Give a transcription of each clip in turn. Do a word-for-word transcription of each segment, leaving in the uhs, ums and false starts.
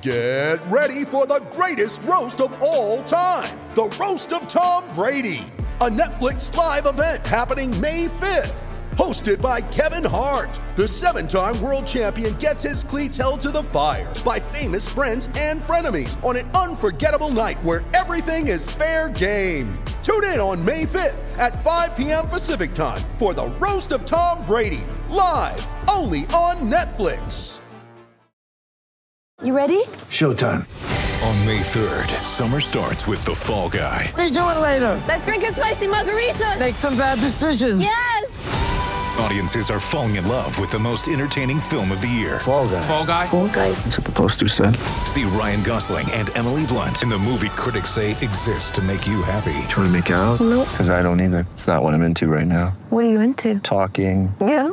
Get ready for the greatest roast of all time, the Roast of Tom Brady, a Netflix live event happening May fifth. Hosted by Kevin Hart, the seven-time world champion gets his cleats held to the fire by famous friends and frenemies on an unforgettable night where everything is fair game. Tune in on May fifth at five p.m. Pacific time for the Roast of Tom Brady, live only on Netflix. You ready? Showtime. On May third, summer starts with The Fall Guy. Let's do it later. Let's drink a spicy margarita. Make some bad decisions. Yes! Audiences are falling in love with the most entertaining film of the year. Fall Guy. Fall Guy? Fall Guy. That's what the poster said. See Ryan Gosling and Emily Blunt in the movie critics say exists to make you happy. Trying to make it out? Nope. Because I don't either. It's not what I'm into right now. What are you into? Talking. Yeah.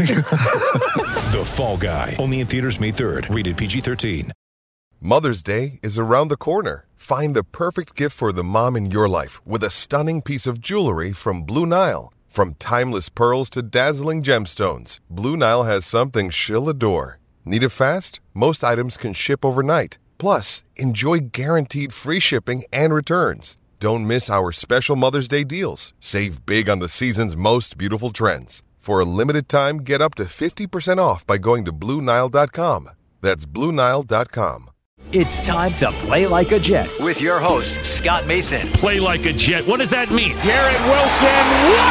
The Fall Guy. Only in theaters May third. Rated P G thirteen. Mother's Day is around the corner. Find the perfect gift for the mom in your life with a stunning piece of jewelry from Blue Nile. From timeless pearls to dazzling gemstones, Blue Nile has something she'll adore. Need it fast? Most items can ship overnight. Plus, enjoy guaranteed free shipping and returns. Don't miss our special Mother's Day deals. Save big on the season's most beautiful trends. For a limited time, get up to fifty percent off by going to Blue Nile dot com. That's Blue Nile dot com. It's time to play like a Jet with your host, Scott Mason. Play like a Jet. What does that mean? Garrett Wilson.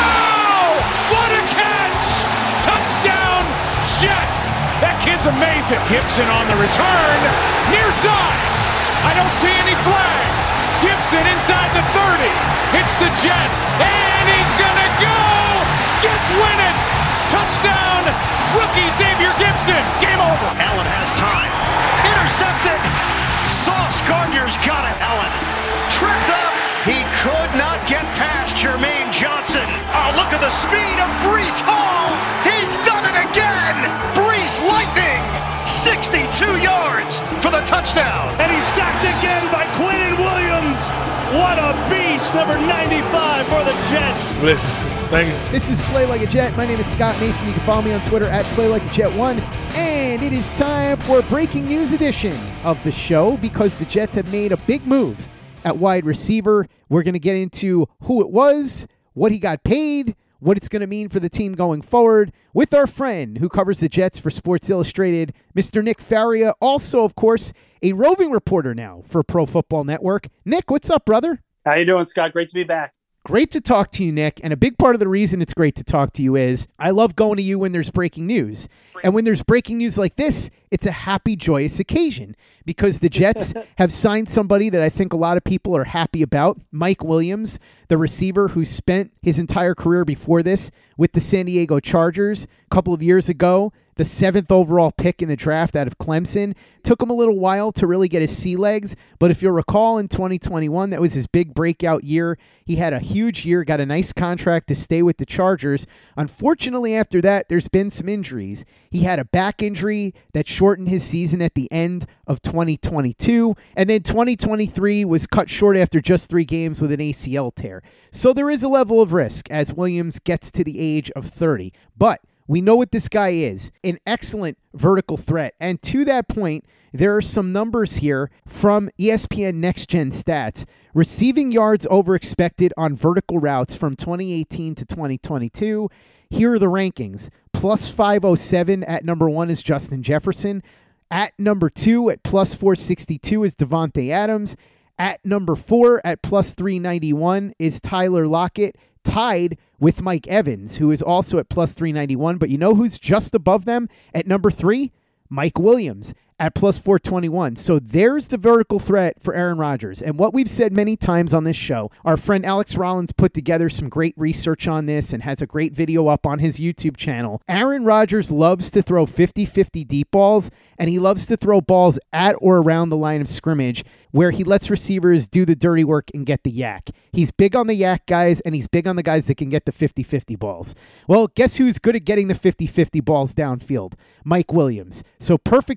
Wow! What a catch! Touchdown, Jets! That kid's amazing. Gibson on the return. Near side. I don't see any flags. Gibson inside the thirty. Hits the Jets. And he's going to go! Jets win it! Touchdown! Rookie Xavier Gibson. Game over. Allen has time. Intercepted. Sauce Gardner's got it. Allen tripped up. He could not get past Jermaine Johnson. Oh, look at the speed of Breece Hall. He's done it again. Breece Lightning. sixty-two yards for the touchdown. And he's sacked again by Quinnen Williams. What a beast. Number ninety-five for the Jets. Listen, thank you. This is Play Like a Jet. My name is Scott Mason. You can follow me on Twitter at Play Like a Jet one. And it is time for a breaking news edition of the show because the Jets have made a big move at wide receiver. We're going to get into who it was, what he got paid, what it's going to mean for the team going forward with our friend who covers the Jets for Sports Illustrated, Mister Nick Faria. Also, of course, a roving reporter now for Pro Football Network. Nick, what's up, brother? How you doing, Scott? Great to be back. Great to talk to you, Nick. And a big part of the reason it's great to talk to you is I love going to you when there's breaking news. And when there's breaking news like this, it's a happy, joyous occasion because the Jets have signed somebody that I think a lot of people are happy about, Mike Williams, the receiver who spent his entire career before this with the San Diego Chargers a couple of years ago. The seventh overall pick in the draft out of Clemson. Took him a little while to really get his sea legs, but if you'll recall in twenty twenty-one, that was his big breakout year. He had a huge year, got a nice contract to stay with the Chargers. Unfortunately, after that, there's been some injuries. He had a back injury that shortened his season at the end of twenty twenty-two, and then twenty twenty-three was cut short after just three games with an A C L tear. So there is a level of risk as Williams gets to the age of thirty, but we know what this guy is, an excellent vertical threat. And to that point, there are some numbers here from E S P N Next Gen Stats. Receiving yards over expected on vertical routes from twenty eighteen to twenty twenty-two. Here are the rankings. Plus five oh seven at number one is Justin Jefferson. At number two at plus four sixty-two is Devontae Adams. At number four at plus three ninety-one is Tyler Lockett, tied with Mike Evans, who is also at plus three ninety-one. But you know who's just above them at number three? Mike Williams at plus four twenty-one. So there's the vertical threat for Aaron Rodgers. And what we've said many times on this show, our friend Alex Rollins put together some great research on this and has a great video up on his YouTube channel. Aaron Rodgers loves to throw fifty-fifty deep balls, and he loves to throw balls at or around the line of scrimmage where he lets receivers do the dirty work and get the yak. He's big on the yak guys, and he's big on the guys that can get the fifty-fifty balls. Well, guess who's good at getting the fifty-fifty balls downfield? Mike Williams. So perfect fit for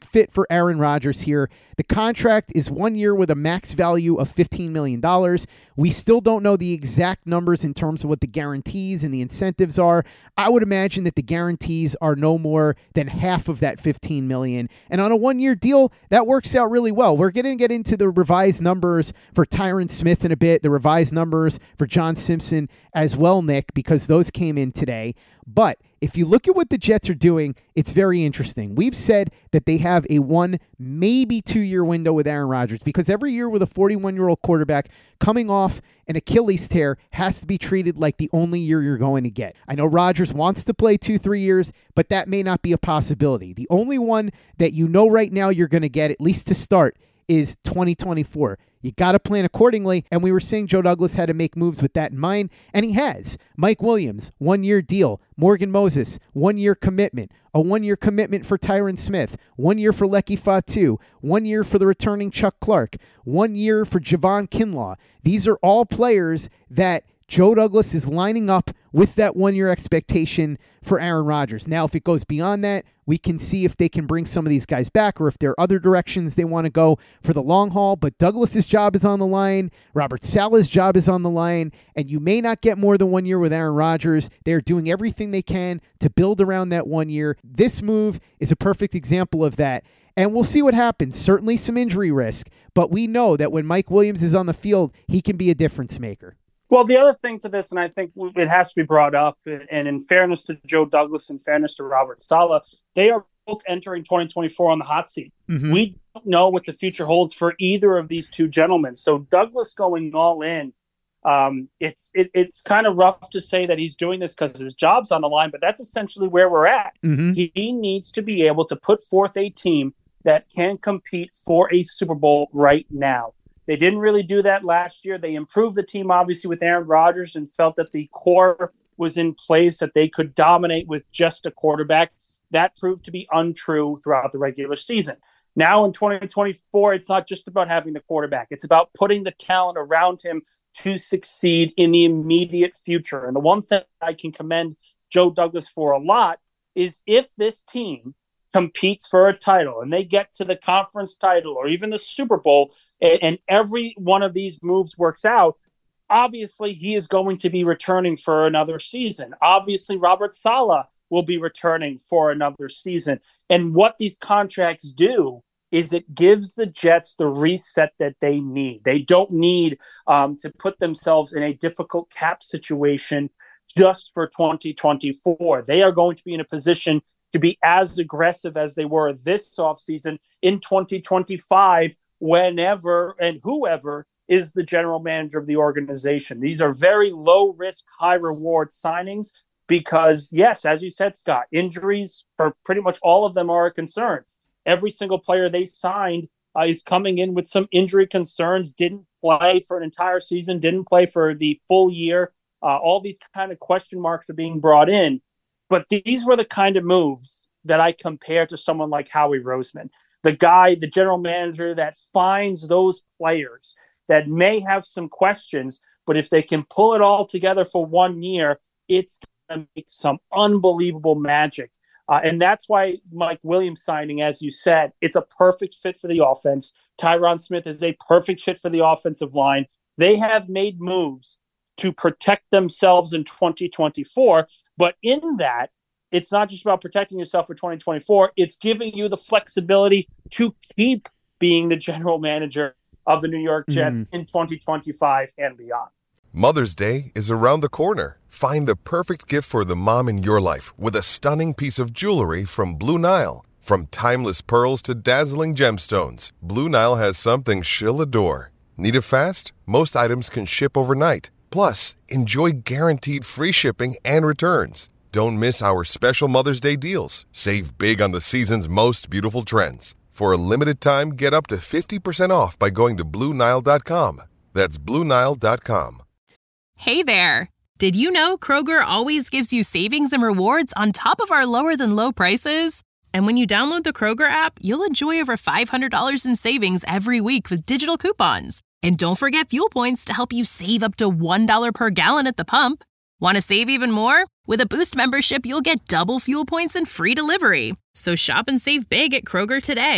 Aaron Rodgers here. The contract is one year with a max value of fifteen million dollars. We still don't know the exact numbers in terms of what the guarantees and the incentives are. I would imagine that the guarantees are no more than half of that fifteen million dollars. And on a one-year deal, that works out really well. We're going to get into the revised numbers for Tyron Smith in a bit, the revised numbers for John Simpson as well, Nick, because those came in today. But if you look at what the Jets are doing, it's very interesting. We've said that they have a one, maybe two-year window with Aaron Rodgers because every year with a forty-one-year-old quarterback coming off an Achilles tear has to be treated like the only year you're going to get. I know Rodgers wants to play two, three years, but that may not be a possibility. The only one that you know right now you're going to get, at least to start, is twenty twenty-four. You got to plan accordingly, and we were saying Joe Douglas had to make moves with that in mind, and he has. Mike Williams, one-year deal. Morgan Moses, one-year commitment. A one-year commitment for Tyron Smith. One year for Lecky Fatu. One year for the returning Chuck Clark. One year for Javon Kinlaw. These are all players that Joe Douglas is lining up with that one-year expectation for Aaron Rodgers. Now, if it goes beyond that, we can see if they can bring some of these guys back or if there are other directions they want to go for the long haul. But Douglas's job is on the line. Robert Saleh's job is on the line. And you may not get more than one year with Aaron Rodgers. They're doing everything they can to build around that one year. This move is a perfect example of that. And we'll see what happens. Certainly some injury risk. But we know that when Mike Williams is on the field, he can be a difference maker. Well, the other thing to this, and I think it has to be brought up, and in fairness to Joe Douglas and fairness to Robert Saleh, they are both entering twenty twenty-four on the hot seat. Mm-hmm. We don't know what the future holds for either of these two gentlemen. So Douglas going all in, um, it's it, it's kind of rough to say that he's doing this because his job's on the line, but that's essentially where we're at. Mm-hmm. He, he needs to be able to put forth a team that can compete for a Super Bowl right now. They didn't really do that last year. They improved the team, obviously, with Aaron Rodgers and felt that the core was in place, that they could dominate with just a quarterback. That proved to be untrue throughout the regular season. Now in twenty twenty-four, it's not just about having the quarterback. It's about putting the talent around him to succeed in the immediate future. And the one thing I can commend Joe Douglas for a lot is if this team competes for a title and they get to the conference title or even the Super Bowl, and, and every one of these moves works out, obviously he is going to be returning for another season. Obviously Robert Saleh will be returning for another season. And what these contracts do is it gives the Jets the reset that they need. They don't need um, to put themselves in a difficult cap situation just for twenty twenty-four. They are going to be in a position to be as aggressive as they were this offseason in twenty twenty-five, whenever and whoever is the general manager of the organization. These are very low-risk, high-reward signings because, yes, as you said, Scott, injuries for pretty much all of them are a concern. Every single player they signed uh, is coming in with some injury concerns, didn't play for an entire season, didn't play for the full year. Uh, all these kind of question marks are being brought in. But these were the kind of moves that I compare to someone like Howie Roseman, the guy, the general manager that finds those players that may have some questions, but if they can pull it all together for one year, it's going to make some unbelievable magic. Uh, and that's why Mike Williams signing, as you said, it's a perfect fit for the offense. Tyron Smith is a perfect fit for the offensive line. They have made moves to protect themselves in twenty twenty-four. But in that, it's not just about protecting yourself for twenty twenty-four. It's giving you the flexibility to keep being the general manager of the New York Jets mm. in twenty twenty-five and beyond. Mother's Day is around the corner. Find the perfect gift for the mom in your life with a stunning piece of jewelry from Blue Nile. From timeless pearls to dazzling gemstones, Blue Nile has something she'll adore. Need it fast? Most items can ship overnight. Plus, enjoy guaranteed free shipping and returns. Don't miss our special Mother's Day deals. Save big on the season's most beautiful trends. For a limited time, get up to fifty percent off by going to Blue Nile dot com. That's Blue Nile dot com. Hey there. Did you know Kroger always gives you savings and rewards on top of our lower-than-low prices? And when you download the Kroger app, you'll enjoy over five hundred dollars in savings every week with digital coupons. And don't forget fuel points to help you save up to one dollar per gallon at the pump. Want to save even more? With a Boost membership, you'll get double fuel points and free delivery. So shop and save big at Kroger today.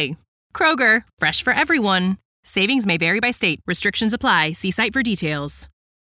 Kroger, fresh for everyone. Savings may vary by state. Restrictions apply. See site for details.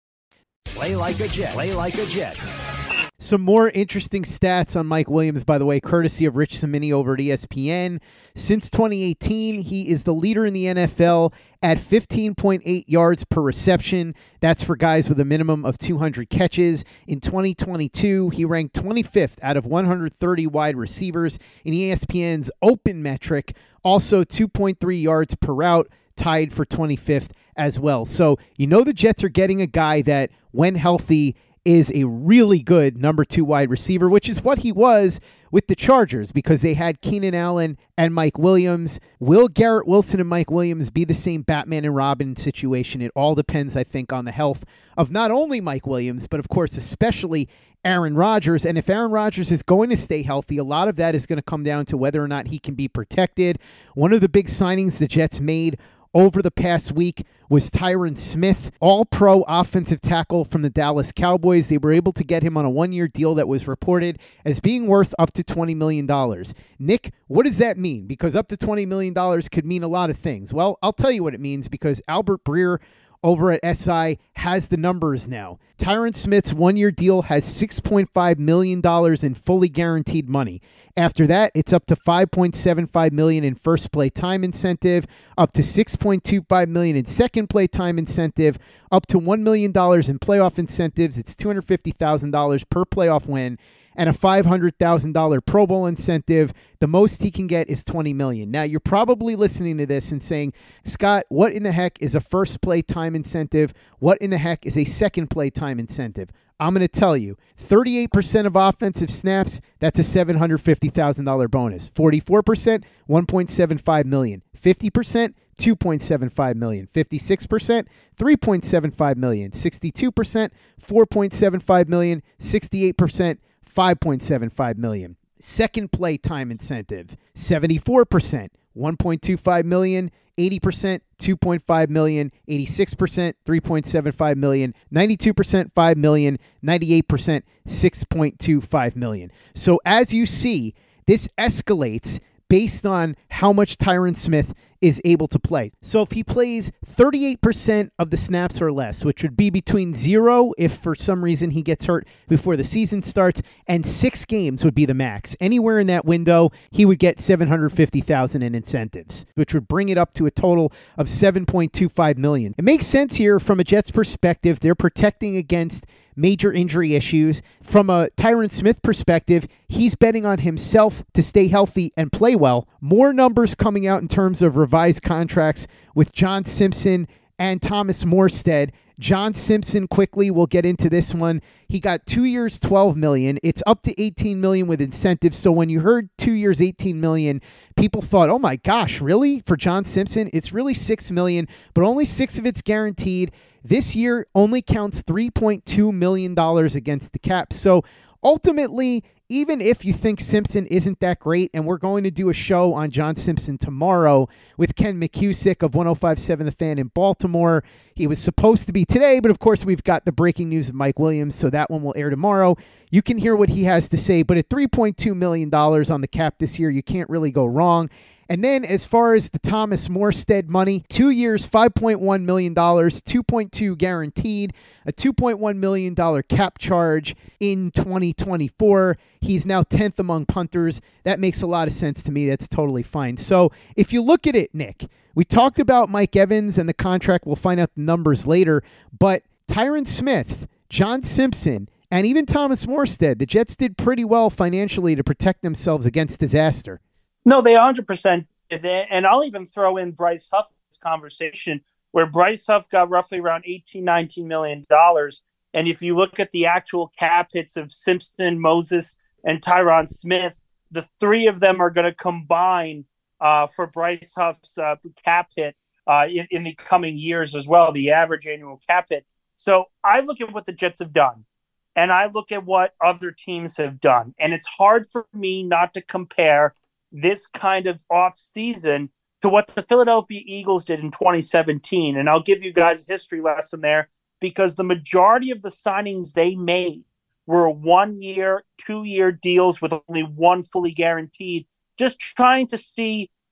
Play like a Jet. Play like a Jet. Some more interesting stats on Mike Williams, by the way, courtesy of Rich Cimini over at E S P N. Since twenty eighteen, he is the leader in the N F L at fifteen point eight yards per reception. That's for guys with a minimum of two hundred catches. In twenty twenty-two, he ranked twenty-fifth out of one hundred thirty wide receivers in E S P N's open metric. Also, two point three yards per route, tied for twenty-fifth as well. So you know the Jets are getting a guy that, when healthy, is a really good number two wide receiver, which is what he was with the Chargers because they had Keenan Allen and Mike Williams. Will Garrett Wilson and Mike Williams be the same Batman and Robin situation? It all depends, I think, on the health of not only Mike Williams, but of course, especially Aaron Rodgers. And if Aaron Rodgers is going to stay healthy, a lot of that is going to come down to whether or not he can be protected. One of the big signings the Jets made over the past week was Tyron Smith, all-pro offensive tackle from the Dallas Cowboys. They were able to get him on a one-year deal that was reported as being worth up to twenty million dollars. Nick, what does that mean? Because up to twenty million dollars could mean a lot of things. Well, I'll tell you what it means because Albert Breer over at S I has the numbers now. Tyron Smith's one-year deal has six point five million dollars in fully guaranteed money. After that, it's up to five point seven five million dollars in first play time incentive, up to six point two five million dollars in second play time incentive, up to one million dollars in playoff incentives. It's two hundred fifty thousand dollars per playoff win, and a five hundred thousand dollars Pro Bowl incentive. The most he can get is twenty million dollars. Now, you're probably listening to this and saying, Scott, what in the heck is a first play time incentive? What in the heck is a second play time incentive? I'm going to tell you, thirty-eight percent of offensive snaps, that's a seven hundred fifty thousand dollars bonus. forty-four percent, one point seven five million dollars. fifty percent, two point seven five million dollars. fifty-six percent, three point seven five million dollars. sixty-two percent, four point seven five million dollars. sixty-eight percent, five point seven five million dollars. Second play time incentive, seventy-four percent, one point two five million dollars. eighty percent, two point five million dollars, eighty-six percent, three point seven five million dollars, ninety-two percent, five million dollars, ninety-eight percent, six point two five million dollars. So as you see, this escalates based on how much Tyron Smith is able to play. So if he plays thirty-eight percent of the snaps or less, which would be between zero if for some reason he gets hurt before the season starts, and six games would be the max. Anywhere in that window, he would get seven hundred fifty thousand dollars in incentives, which would bring it up to a total of seven point two five million dollars. It makes sense here from a Jets perspective. They're protecting against major injury issues. From a Tyron Smith perspective, he's betting on himself to stay healthy and play well. More numbers coming out in terms of revised contracts with John Simpson and Thomas Morstead. John Simpson, quickly, we'll get into this one. He got two years, twelve million dollars. It's up to eighteen million dollars with incentives. So when you heard two years, eighteen million dollars, people thought, oh my gosh, really? For John Simpson, it's really six million dollars, but only six of it's guaranteed. This year only counts three point two million dollars against the cap. So ultimately, even if you think Simpson isn't that great, and we're going to do a show on John Simpson tomorrow with Ken McCusick of one oh five point seven The Fan in Baltimore. He was supposed to be today, but of course we've got the breaking news of Mike Williams, so that one will air tomorrow. You can hear what he has to say, but at three point two million dollars on the cap this year, you can't really go wrong. And then as far as the Thomas Morstead money, two years, five point one million dollars, two point two guaranteed, a two point one million dollars cap charge in twenty twenty-four. He's now tenth among punters. That makes a lot of sense to me. That's totally fine. So if you look at it, Nick, we talked about Mike Evans and the contract. We'll find out the numbers later. But Tyron Smith, John Simpson, and even Thomas Morstead, the Jets did pretty well financially to protect themselves against disaster. No, they one hundred percent did. And I'll even throw in Bryce Huff's conversation, where Bryce Huff got roughly around eighteen, nineteen million dollars. And if you look at the actual cap hits of Simpson, Moses, and Tyron Smith, the three of them are going to combine uh, for Bryce Huff's uh, cap hit uh, in, in the coming years as well, the average annual cap hit. So I look at what the Jets have done, and I look at what other teams have done. And it's hard for me not to compare this kind of off season to what the Philadelphia Eagles did in twenty seventeen. And I'll give you guys a history lesson there, because the majority of the signings they made were one-year, two-year deals with only one fully guaranteed, just trying to see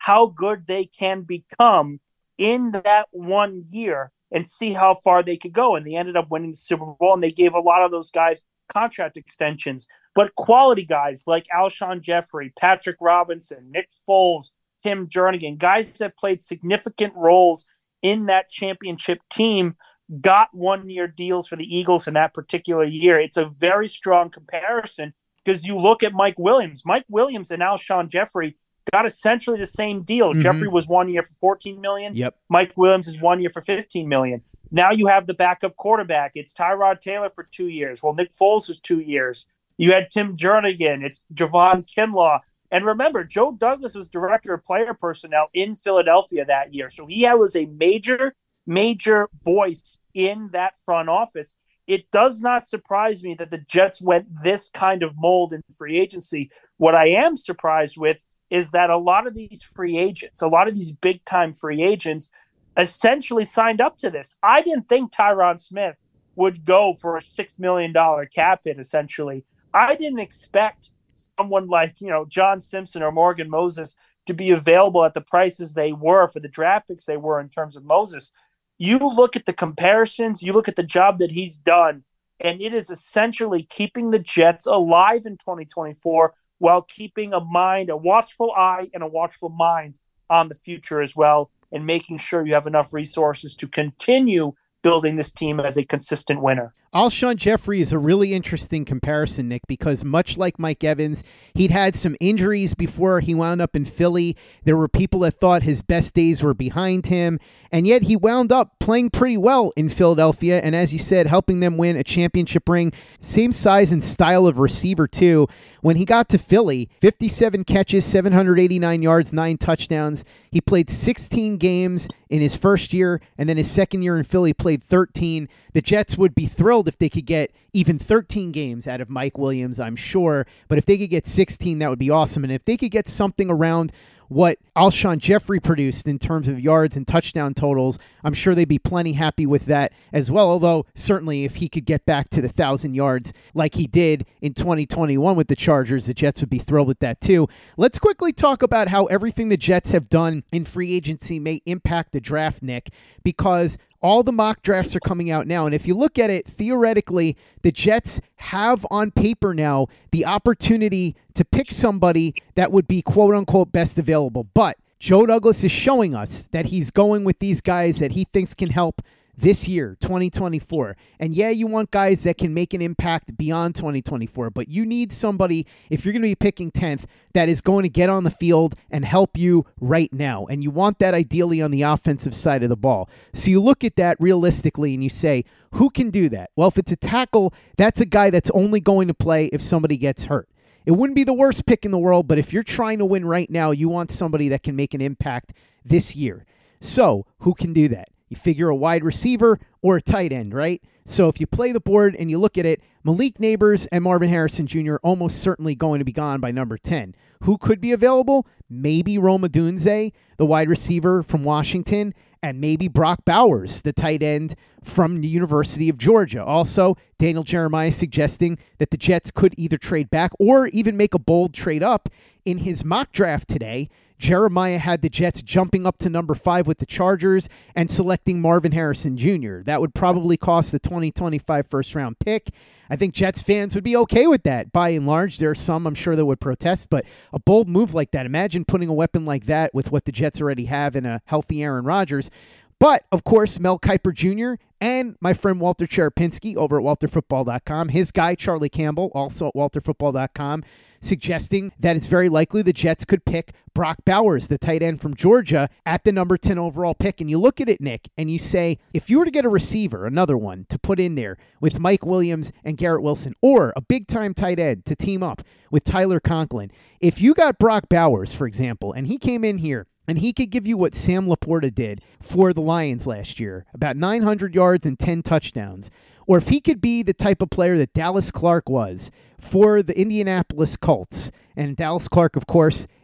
how good they can become in that one year and see how far they could go. And they ended up winning the Super Bowl, and they gave a lot of those guys contract extensions. But quality guys like Alshon Jeffrey, Patrick Robinson, Nick Foles, Tim Jernigan, guys that played significant roles in that championship team, got one-year deals for the Eagles in that particular year. It's a very strong comparison because you look at Mike Williams. Mike Williams and Alshon Jeffrey got essentially the same deal. Mm-hmm. Jeffrey was one year for fourteen million dollars. Yep. Mike Williams is one year for fifteen million dollars. Now you have the backup quarterback. It's Tyrod Taylor for two years. Well, Nick Foles was two years. You had Tim Jernigan. It's Javon Kinlaw. And remember, Joe Douglas was director of player personnel in Philadelphia that year. So he was a major, major voice in that front office. It does not surprise me that the Jets went this kind of mold in free agency. What I am surprised with is that a lot of these free agents, a lot of these big-time free agents essentially signed up to this. I didn't think Tyron Smith would go for a six million dollars cap hit, essentially. I didn't expect someone like, you know, John Simpson or Morgan Moses to be available at the prices they were for the draft picks they were in terms of Moses. You look at the comparisons, you look at the job that he's done, and it is essentially keeping the Jets alive in twenty twenty-four while keeping a mind, a watchful eye and a watchful mind on the future as well, and making sure you have enough resources to continue building this team as a consistent winner. Alshon Jeffrey is a really interesting comparison, Nick, because much like Mike Evans, he'd had some injuries before he wound up in Philly. There were people that thought his best days were behind him, and yet he wound up playing pretty well in Philadelphia, and as you said, helping them win a championship ring. Same size and style of receiver, too. When he got to Philly, fifty-seven catches, seven hundred eighty-nine yards, nine touchdowns. He played sixteen games in his first year, and then his second year in Philly played thirteen. The Jets would be thrilled if they could get even thirteen games out of Mike Williams, I'm sure. But if they could get sixteen, that would be awesome. And if they could get something around what Alshon Jeffrey produced in terms of yards and touchdown totals, I'm sure they'd be plenty happy with that as well. Although, certainly, if he could get back to the one thousand yards like he did in twenty twenty-one with the Chargers, the Jets would be thrilled with that too. Let's quickly talk about how everything the Jets have done in free agency may impact the draft, Nick, because all the mock drafts are coming out now. And if you look at it, theoretically, the Jets have on paper now the opportunity to pick somebody that would be quote-unquote best available. But Joe Douglas is showing us that he's going with these guys that he thinks can help this year, twenty twenty-four. And yeah, you want guys that can make an impact beyond twenty twenty-four, but you need somebody, if you're going to be picking tenth, that is going to get on the field and help you right now. And you want that ideally on the offensive side of the ball. So you look at that realistically and you say, who can do that? Well, if it's a tackle, that's a guy that's only going to play if somebody gets hurt. It wouldn't be the worst pick in the world, but if you're trying to win right now, you want somebody that can make an impact this year. So who can do that? You figure a wide receiver or a tight end, right? So if you play the board and you look at it, Malik Neighbors and Marvin Harrison Junior almost certainly going to be gone by number ten. Who could be available? Maybe Rome Odunze, the wide receiver from Washington, and maybe Brock Bowers, the tight end from the University of Georgia. Also, Daniel Jeremiah suggesting that the Jets could either trade back or even make a bold trade up. In his mock draft today, Jeremiah had the Jets jumping up to number five with the Chargers and selecting Marvin Harrison Junior That would probably cost the twenty twenty-five first-round pick. I think Jets fans would be okay with that, by and large. There are some, I'm sure, that would protest, but a bold move like that, imagine putting a weapon like that with what the Jets already have in a healthy Aaron Rodgers. But, of course, Mel Kiper Junior and my friend Walter Cherepinski over at walter football dot com, his guy Charlie Campbell, also at walter football dot com, suggesting that it's very likely the Jets could pick Brock Bowers, the tight end from Georgia, at the number ten overall pick. And you look at it, Nick, and you say, if you were to get a receiver, another one, to put in there with Mike Williams and Garrett Wilson, or a big-time tight end to team up with Tyler Conklin, if you got Brock Bowers, for example, and he came in here, and he could give you what Sam Laporta did for the Lions last year, about nine hundred yards and ten touchdowns. Or if he could be the type of player that Dallas Clark was for the Indianapolis Colts. And Dallas Clark, of course,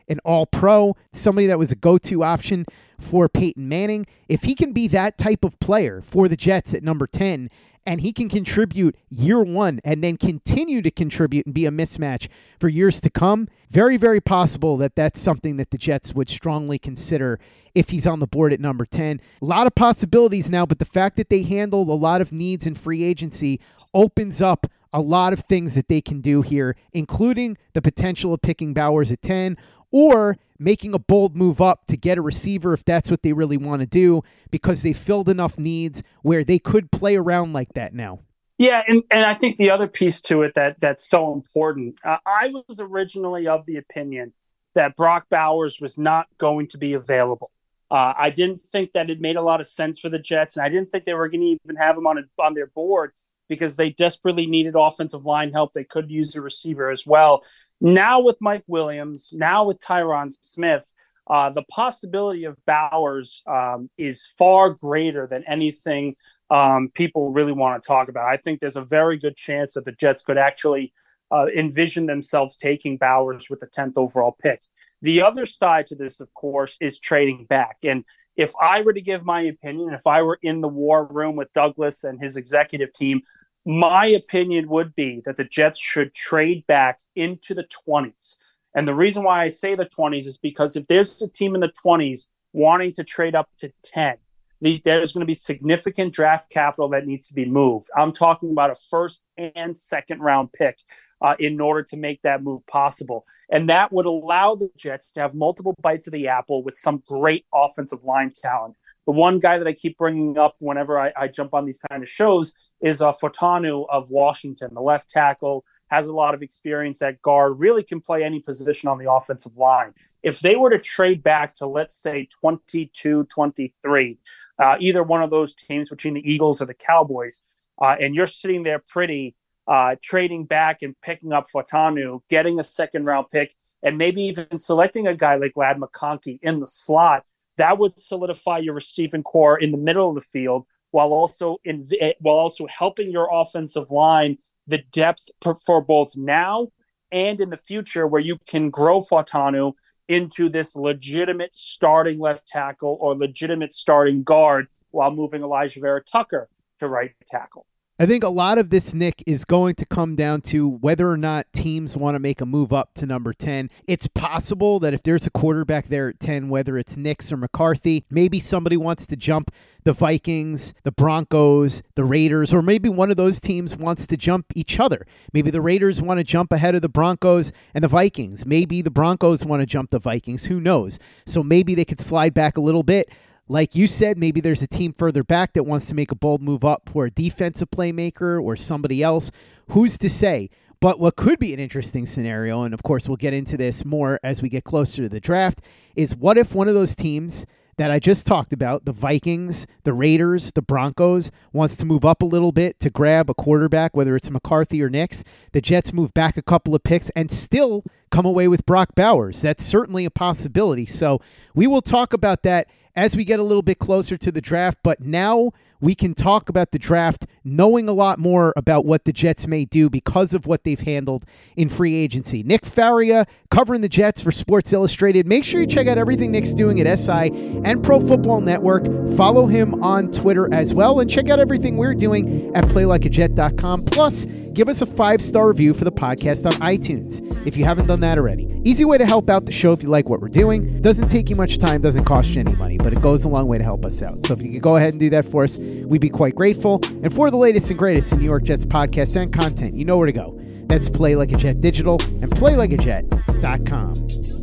an all-pro, somebody that was a go-to option for Peyton Manning. If he can be that type of player for the Jets at number ten, and he can contribute year one and then continue to contribute and be a mismatch for years to come, very, very possible that that's something that the Jets would strongly consider if he's on the board at number ten. A lot of possibilities now, but the fact that they handled a lot of needs in free agency opens up a lot of things that they can do here, including the potential of picking Bowers at ten or making a bold move up to get a receiver if that's what they really want to do, because they filled enough needs where they could play around like that now. Yeah, and, and I think the other piece to it that that's so important, uh, I was originally of the opinion that Brock Bowers was not going to be available. Uh, I didn't think that it made a lot of sense for the Jets, and I didn't think they were going to even have him on a, on their board because they desperately needed offensive line help. They could use a receiver as well. Now with Mike Williams, now with Tyron Smith, uh, the possibility of Bowers um, is far greater than anything um, people really want to talk about. I think there's a very good chance that the Jets could actually uh, envision themselves taking Bowers with the tenth overall pick. The other side to this, of course, is trading back. And if I were to give my opinion, if I were in the war room with Douglas and his executive team, my opinion would be that the Jets should trade back into the twenties. And the reason why I say the twenties is because if there's a team in the twenties wanting to trade up to ten, the, there's going to be significant draft capital that needs to be moved. I'm talking about a first and second round pick uh, in order to make that move possible. And that would allow the Jets to have multiple bites of the apple with some great offensive line talent. The one guy that I keep bringing up whenever I, I jump on these kind of shows is uh, Fotanu of Washington, the left tackle, has a lot of experience at guard, really can play any position on the offensive line. If they were to trade back to, let's say, twenty-two, twenty-three, uh, either one of those teams between the Eagles or the Cowboys, uh, and you're sitting there pretty, uh, trading back and picking up Fotanu, getting a second-round pick, and maybe even selecting a guy like Ladd McConkey in the slot, that would solidify your receiving core in the middle of the field while also in, while also helping your offensive line the depth for both now and in the future, where you can grow Fotanu into this legitimate starting left tackle or legitimate starting guard while moving Elijah Vera Tucker to right tackle. I think a lot of this, Nick, is going to come down to whether or not teams want to make a move up to number ten. It's possible that if there's a quarterback there at ten, whether it's Nix or McCarthy, maybe somebody wants to jump the Vikings, the Broncos, the Raiders, or maybe one of those teams wants to jump each other. Maybe the Raiders want to jump ahead of the Broncos and the Vikings. Maybe the Broncos want to jump the Vikings. Who knows? So maybe they could slide back a little bit. Like you said, maybe there's a team further back that wants to make a bold move up for a defensive playmaker or somebody else. Who's to say? But what could be an interesting scenario, and of course we'll get into this more as we get closer to the draft, is what if one of those teams that I just talked about, the Vikings, the Raiders, the Broncos, wants to move up a little bit to grab a quarterback, whether it's McCarthy or Nix. The Jets move back a couple of picks and still come away with Brock Bowers. That's certainly a possibility. So we will talk about that as we get a little bit closer to the draft, but now we can talk about the draft knowing a lot more about what the Jets may do because of what they've handled in free agency. Nick Faria covering the Jets for Sports Illustrated. Make sure you check out everything Nick's doing at S I and Pro Football Network. Follow him on Twitter as well, and check out everything we're doing at play like a jet dot com. Plus, give us a five-star review for the podcast on iTunes if you haven't done that already. Easy way to help out the show if you like what we're doing. Doesn't take you much time, doesn't cost you any money, but it goes a long way to help us out. So if you could go ahead and do that for us, we'd be quite grateful. And for the latest and greatest in New York Jets podcasts and content, you know where to go. That's Play Like a Jet Digital and play like a jet dot com.